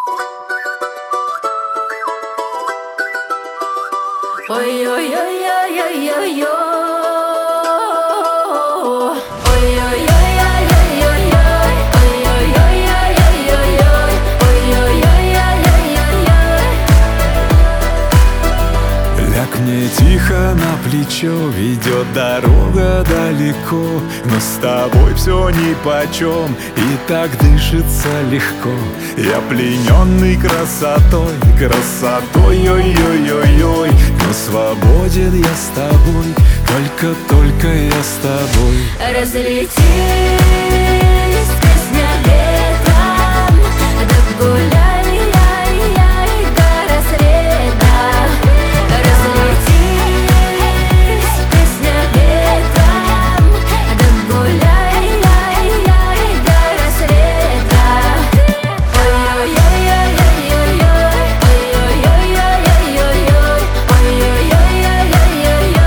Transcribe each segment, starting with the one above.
Ой-ой-ой-ой-ой-ой-ой. Ляг мне тихо на плечо, ведет дорога далеко, но с тобой все нипочем, и так дышится легко. Я плененный красотой, красотой, ой-ой-ой-ой, но свободен я с тобой, только я с тобой. Разлетись, песня ветром, да гуляй, яй-яй, до рассвета. Разлетись, песня ветром, да гуляй, яй-яй, до рассвета. Ой-ой-ой-ой-ой-ой, ой-ой-ой-ой-ой-ой, ой-ой-ой-ой-ой-ой.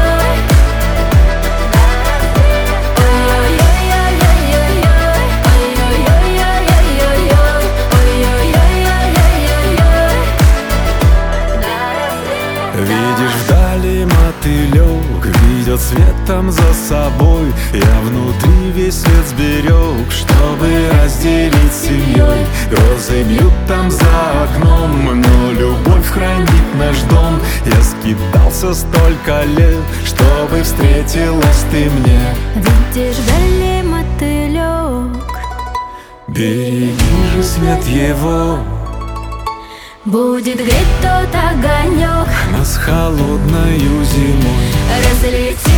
Видишь вдали мотылек, ведет светом за собой. Я внутри весь свет сберег, чтобы разделить с семьей. Розы бьют там за окном, но любовь хранит наш дом. Я скитался столько лет, чтобы встретилась ты мне. Видишь вдали мотылек, Береги же свет его, будет греть тот огонек. нас холодною зимой. Разлетись.